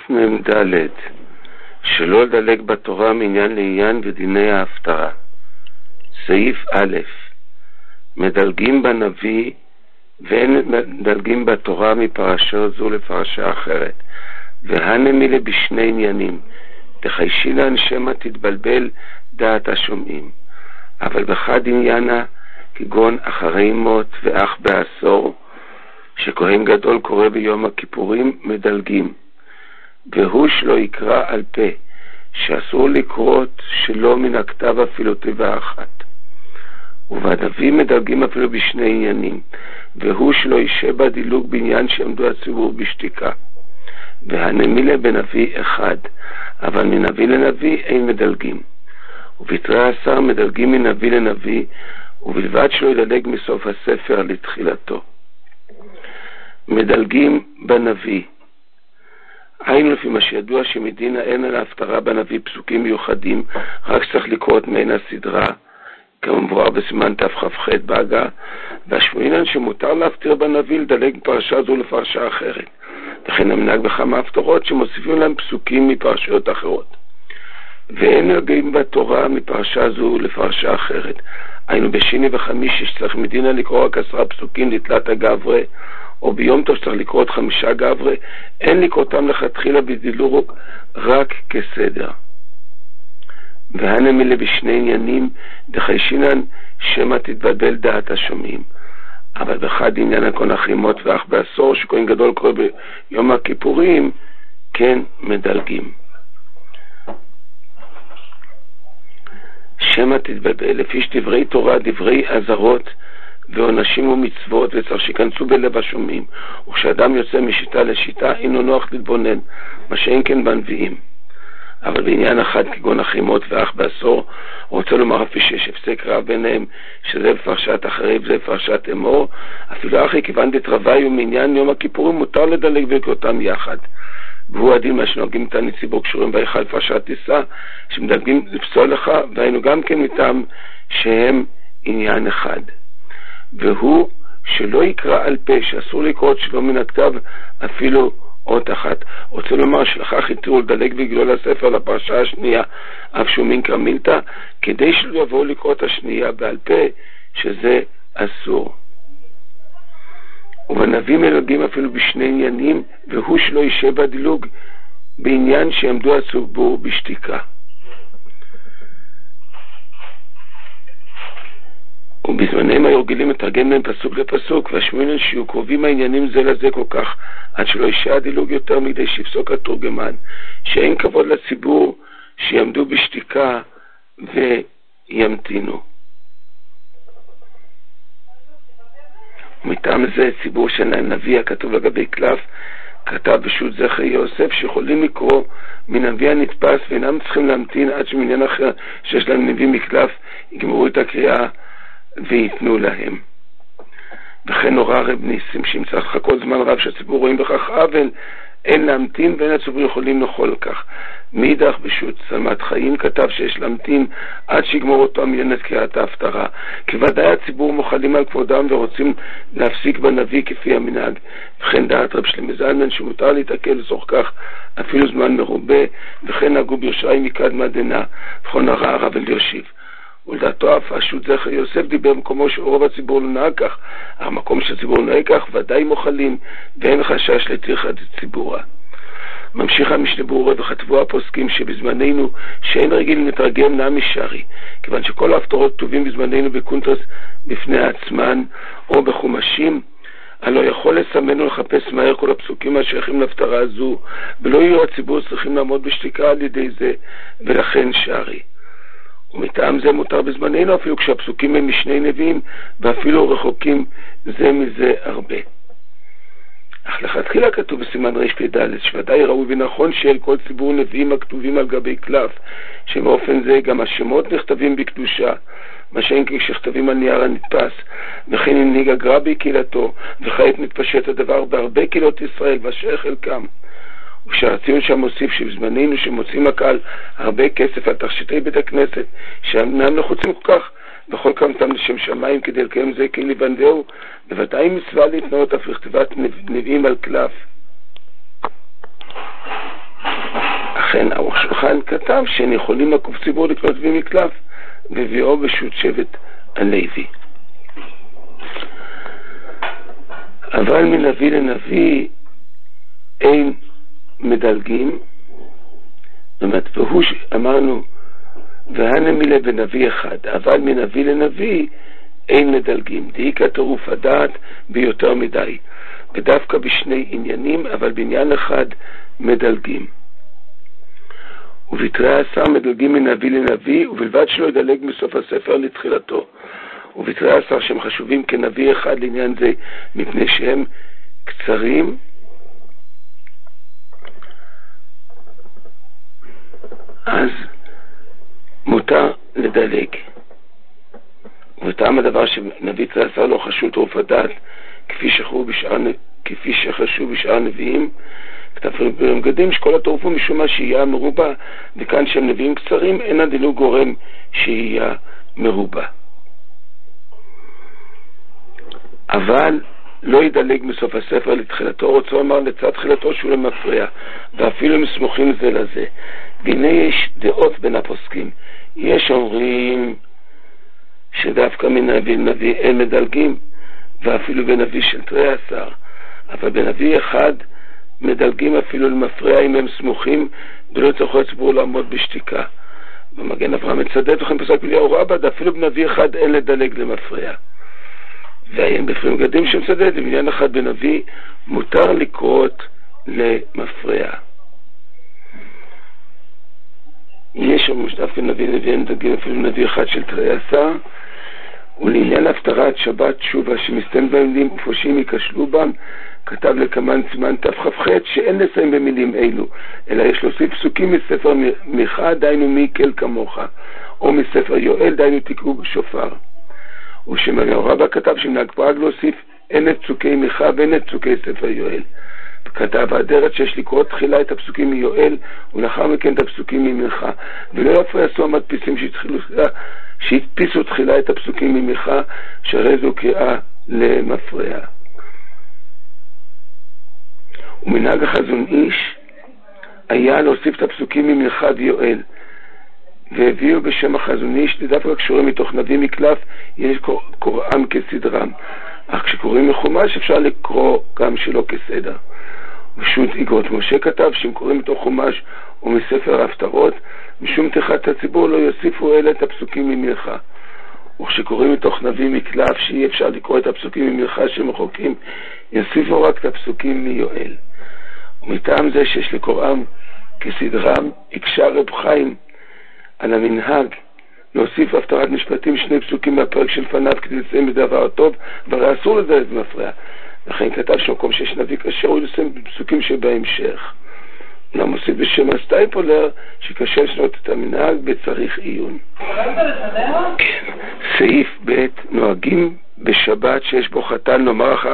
קמ"ד, שלא לדלג בתורה מעניין לעניין ודיני ההפטרה. סעיף א', מדלגים בנביא ואין מדלגים בתורה מפרשה זו לפרשה אחרת, והנמילה בשני עניינים, דחיישינן שמא תתבלבל דעת השומעים. אבל בחד עניינה, כגון אחרי מות ואח בעשור, שכהן גדול קורא ביום הכיפורים, מדלגים. והוא שלא יקרא על פה, שאסור לקרות שלא מן הכתב אפילו תיבה אחת. ובנביא מדלגים אפילו בשני עניינים, והוא שלא יישב בדילוג בעניין שעמדו הציבור בשתיקה. והנמילה בנביא אחד, אבל מנביא לנביא אין מדלגים. ובתרי עשר מדלגים מנביא לנביא, ובלבד שלא ידלג מסוף הספר לתחילתו. מדלגים בנביא, היינו לפי מה שידוע שמדינה אין על ההפטרה בנביא פסוקים מיוחדים, רק צריך לקרות מעין הסדרה, כמובן בסימן תכ"ח בהגה, והשמועינן שמותר להפטיר בנביא לדלג פרשה זו לפרשה אחרת, וכן המנהג בכמה הפטרות שמוסיפים להם פסוקים מפרשיות אחרות. ואין נוגעים בתורה מפרשה זו לפרשה אחרת, היינו בשני וחמישי שצריך מדינה לקרוא רק 10 פסוקים לתלת הגברי, או ביום טוב שצריך לקרוא 5 גברי, אין לקרותם לכתחילה בדילוג, רק כסדר. והנמילה בשני עניינים, דחיישינן שמא תתבלבל דעת השומעים. אבל באחד עניין הכון החימות ואח בעשור, שכהן גדול קורא ביום הכיפורים, כן מדלגים. שמא תתבלבל, לפי שדברי תורה, דברי עזרות ועונשים ומצוות, וצריך שיכנסו בלב השומעים. וכשאדם יוצא משיטה לשיטה, אינו נוח להתבונן, מה שאין כן בנביאים. אבל בעניין אחד, כגון החימות ואח בעשור, רוצה לומר אפילו שיש הפסק רב ביניהם, שזה בפרשת אחרי וזה בפרשת אמור, אפילו אחרי כיוון דתרווי ומעניין יום הכיפורים מותר לדלג ולקרותם יחד. והוא הדין מה שנוגעים את הציבור קשורים בהיכל פרשת תישא, שמדלגים לפסול לך, והיינו גם כן מטעם שהם עניין אחד. והוא שלא יקרא על פה, שאסור לקרות שלא מן הכתב אפילו אות אחת. רוצה לומר שלכך יתרו לדלג בגלול הספר לפרשה השנייה, אף שהוא מינקרא מילתא, כדי שלא יבואו לקרות השנייה בעל פה, שזה אסור. ובנביא מדלגים אפילו בשני עניינים, והוא שלא יישב בדילוג בעניין שעמדו הציבור בשתיקה. ובזמנם היו רגילים לתרגם בין פסוק לפסוק, והשמועינן שיהיו קרובים העניינים זה לזה כל כך, עד שלא יישאר דילוג יותר מדי שיפסוק התורגמן, שאין כבוד לציבור שיעמדו בשתיקה וימתינו. ומטעם זה ציבור של הנביא הכתוב לגבי קלף, כתב בשו"ת זכר יוסף שיכולים לקרוא מנביא הנתפס ואינם צריכים להמתין עד שמעניין אחר שיש להם נביא מקלף יגמרו את הקריאה ויתנו להם. וכן נורא רב ניסים שאם צריך לחכות זמן רב שהציבור רואים בכך עוול, אין להמתין ואין הציבור יכולים לאכול כך. מאידך בשו"ת צלמת חיים כתב שיש להמתין עד שיגמור אותו מעניין את קריאת ההפטרה, כי ודאי הציבור מוחלים על כבודם ורוצים להפסיק בנביא כפי המנהג. וכן דעת רב שלמה זלמן שמותר להתעכב לצורך כך אפילו זמן מרובה, וכן נהגו בירושלים מקדמת דנא, וכל נראה הרב אלישיב. ולדעתו אף השו"ת זכר יוסף דיבר במקומו שרוב הציבור לא נהג כך, אך מקום שהציבור נהג כך ודאי מוחלים ואין חשש לטרחת הציבורה. ממשיך המשנה ברורה וכתבו הפוסקים שבזמננו שאין רגיל לתרגם נמי שרי, כיוון שכל ההפטרות כתובים בזמננו בקונטרס בפני עצמן או בחומשים, הלא יכול לסמן ולחפש מהר כל הפסוקים השייכים להפטרה הזו, ולא יהיו הציבור צריכים לעמוד בשתיקה על ידי זה, ולכן שרי. ומטעם זה מותר בזמננו אפילו כשהפסוקים הם משני נביאים ואפילו רחוקים זה מזה הרבה. אך לכתחילה כתוב בסימן רפ"ד שוודאי ראוי ונכון שיהיה כל ציבור נביאים הכתובים על גבי קלף, שבאופן זה גם השמות נכתבים בקדושה, מה שאין כשכתבים על נייר הנתפס, וכן הנהיג הגר"א בקהילתו, וכעת מתפשט הדבר בהרבה קהילות ישראל ואשר חלקם. וכשהציון שם מוסיף שבזמננו שמוצאים הקהל הרבה כסף על תכשיטי בית הכנסת שאינם נחוצים כל כך, בכל כמתם לשם שמיים כדי לקיים זה כן לבנדהו, בוודאי מצווה להתנאות אף לכתיבת נביאים על קלף. לכן ערוך שולחן כתב שהן יכולים עקוף ציבור לקנות נביא מקלף, והביאו בשו"ת שבט הלוי. אבל מנביא לנביא אין מדלגים, והוא אמרנו והנמילה בנביא אחד, אבל מנביא לנביא אין מדלגים, דאיקה טירוף הדעת ביותר מדי, ודווקא בשני עניינים, אבל בעניין אחד מדלגים. ובתרי עשר מדלגים מנביא לנביא, ובלבד שלא ידלג מסוף הספר לתחילתו. ובתרי עשר שהם חשובים כנביא אחד לעניין זה, מפני שהם קצרים, אז מותר לדלג. וטעם הדבר שנביא תרי עשר לא חשוב טירוף הדעת, כפי שחשוב בשאר נביאים, כתב במגדים שכל הטירוף הוא משום מה שיהיה מרובה, וכאן שהם נביאים קצרים אין הדילוג גורם שיהיה מרובה. אבל לא ידלג מסוף הספר לתחילתו, רוצה לומר לצד תחילתו שהוא למפריע, ואפילו הם סמוכים זה לזה. והנה יש דעות בין הפוסקים. יש אומרים שדווקא מנביא לנביא אין מדלגים, ואפילו בנביא של תרי עשר, אבל בנביא אחד מדלגים אפילו למפריע אם הם סמוכים, ולא צריך הציבור לעמוד בשתיקה. במגן אברהם מצדד לכם פסק אליהו רבא, אפילו בנביא אחד אין לדלג למפריע. והאם בפרים גדים שמצדד, ובעניין אחד בנביא מותר לקרות למפריע. יש אומרים שדווקא נביא אין מדלגים אפילו בנביא אחד של תרי עשר, ולעניין הפטרת שבת תשובה שמסתן במילים ופושים יקשלו בם, כתב לקמן סימן תכ"ח שאין לסיים במילים אלו, אלא יש להוסיף פסוקים מספר מיכה, דיינו מי יקל כמוך, או מספר יואל, דיינו תקעו בשופר. ושמריהו רבא כתב שמנהג פראג להוסיף אין את פסוקי מיכה ואין את פסוקי ספר יואל. כתב האדרת שיש לקרוא תחילה את הפסוקים מיואל ולאחר מכן את הפסוקים ממיכה, ולא יפריע עשו המדפיסים שהדפיסו תחילה את הפסוקים ממיכה, שהרי זו קריאה למפריע. ומנהג החזון איש היה להוסיף את הפסוקים ממיכה ויואל, והביאו בשם החזון איש דווקא קשורים מתוך נביא מקלף, יש קוראם כסדרם, אך כשקוראים מחומש אפשר לקרוא גם שלא כסדר. ושו"ת איגרות משה כתב שאם קוראים מתוך חומש ומספר ההפטרות, משום תחת הציבור לא יוסיפו אלה את הפסוקים ממיכה. וכשקוראים מתוך נביא מקלף שאי אפשר לקרוא את הפסוקים ממיכה שמחוקים, יוסיפו רק את הפסוקים מיואל. ומטעם זה שיש לקוראם כסדרם, הקשה רב חיים על המנהג להוסיף הפטרת משפטים שני פסוקים מהפרק של פניו כדי לסיים בדבר טוב, והרי אסור לדלג במפריע. לכן כתב שמקום שיש נביא קשה הוא לסיים בפסוקים שבהמשך. אולם מוסיף בשם הסטייפולר שקשה לשנות את המנהג בצריך עיון. כן. סעיף ב' נוהגים בשבת שיש בו חתן לומר אחר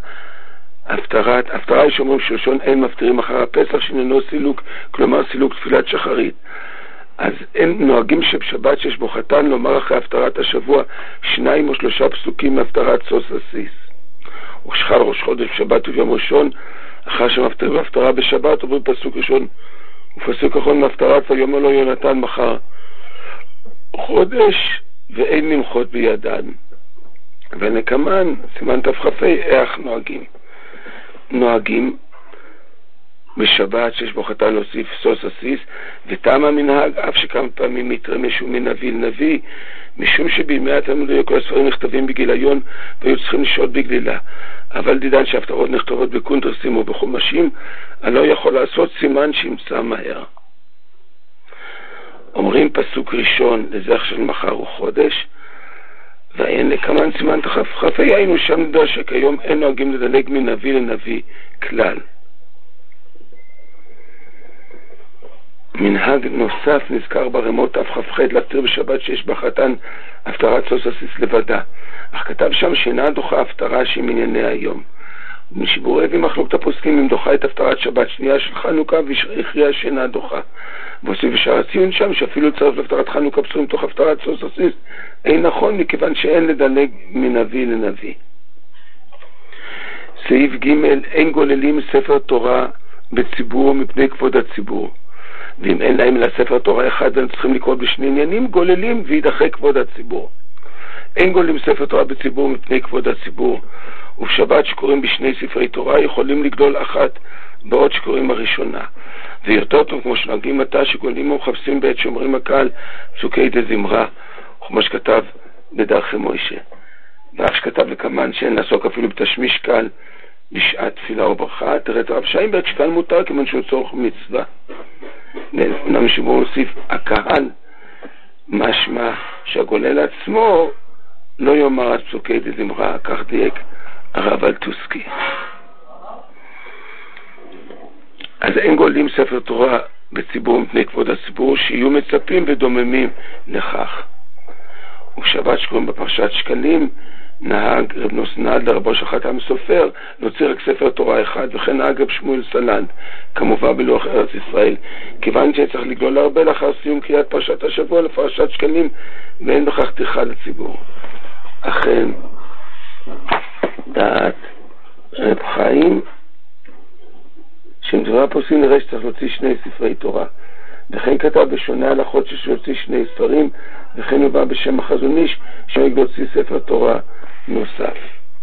הפטרה יש אומרים שלשון אין מפטרים אחר הפסח שעניינו סילוק, כלומר סילוק תפילת שחרית. אז הם נוהגים שבשבת שיש בו חתן לומר אחרי הפטרת השבוע 2 או 3 פסוקים מהפטרת סוס הסיס. וכשחל ראש חודש בשבת וביום ראשון, אחר שמפטרים הפטרה בשבת עוברים פסוק ראשון ופסוק אחרון מהפטרת ויאמר לו יונתן מחר חודש ואין למחות בידן. ונקמן סימן תכ"ח איך נוהגים בשבת שיש בו חתן להוסיף סוס הסיס, וטעם המנהג אף שכמה פעמים מתרמש מנביא לנביא, משום שבימי התלמוד היו כל הספרים נכתבים בגיליון והיו צריכים לשעות בגלילה, אבל דידן שההפטרות נכתובות בקונטרסים או בחומשים, אני לא יכול לעשות סימן שימצא מהר. אומרים פסוק ראשון לזכר של מחר וחודש, ואין לקמן סימן תכ"ח היינו שם נדע שכיום אין נוהגים לדלג מנביא לנביא כלל. מנהג נוסף נזכר ברמות תכ"ח להתיר בשבת שיש בחתן הפטרת סוס הסיס לבדה, אך כתב שם שאינה דוחה הפטרה שהיא מענייני היום. ומשיבורי ומחלוקת הפוסקים אם דוחה את הפטרת שבת שנייה של חנוכה והכריע שאינה דוחה. והוסיף בשער הציון שם שאפילו צריך להפטרת חנוכה פסורים תוך הפטרת סוס הסיס אין נכון, מכיוון שאין לדלג מנביא לנביא. סעיף ג' אין גוללים ספר תורה בציבור מפני כבוד הציבור, ואם אין להם אלא ספר תורה אחד והם צריכים לקרוא בשני עניינים, גוללים וידחה כבוד הציבור. אין גוללים ספר תורה בציבור מפני כבוד הציבור, ובשבת שקוראים בשני ספרי תורה יכולים לגדול אחת בעוד שקוראים הראשונה. ויותר טוב כמו שנוהגים עתה שגולים ומחפשים בעת שומרים הקהל פסוקי דזמרה, כמו שכתב בדרכי מוישה. ואף שכתב לקמן שאין לעסוק אפילו בתשמיש קהל בשעת תפילה וברכה. תראה את הרב שיינברג שקהל מותר כיוון שהוא צורך מצווה. אומנם שבו נוסיף הקהל, משמע שהגולל עצמו לא יאמר עד פסוקי דזמרה, כך דייק הרב אלטוסקי. אז אין גוללים ספר תורה בציבור מפני כבוד הציבור, שיהיו מצפים ודוממים לכך. ובשבת שקוראים בפרשת שקלים נהג רב נוסנד לרבו של חתם סופר להוציא רק ספר תורה אחד, וכן נהג רב שמואל סלנד כמובן בלוח ארץ ישראל, כיוון שצריך לגלול הרבה לאחר סיום קריאת פרשת השבוע לפרשת שקלים, ואין בכך טרחה לציבור. אכן דעת רב חיים שמדברי הפוסקים נראה שצריך להוציא שני ספרי תורה, וכן כתב בשונה הלכות שיש להוציא שני ספרים, וכן הוא בא בשם החזון איש שנוהג להוציא ספר תורה נוסף.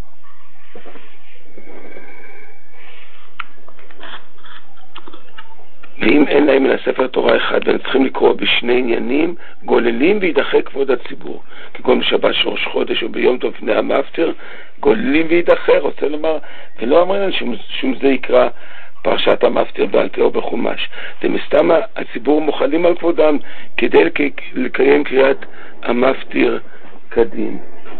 ואם אין להם אלא ספר תורה אחד והם צריכים לקרוא בשני עניינים, גוללים וידחה כבוד הציבור, כגון בשבת של ראש חודש או ביום טוב לפני המפטיר, גוללים וידחה, רוצה לומר, ולא אמרנו שום זה יקרא פרשת המפטיר בעל פה או בחומש. ומסתם הציבור מוחלים על כבודם כדי לקיים קריאת המפטיר כדין.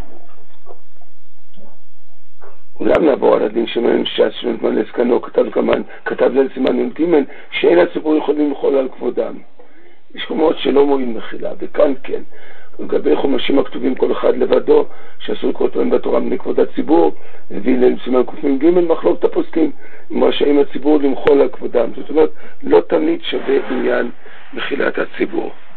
אולם נעבור על הדין שמהם ש"ס שנתמן לסקנו כתב ליל סימן י"ג שאין הציבור יכולים למחול על כבודם. יש חומות שלא מועיל מחילה, וכאן כן. ולגבי חומשים הכתובים כל אחד לבדו שאסור לקרוא אותם בתורה מפני כבוד הציבור, הביא ליל סימן ק"ג מחלוקת הפוסקים אם רשאים הציבור למחול על כבודם. זאת אומרת, לא תמיד שווה עניין מחילת הציבור.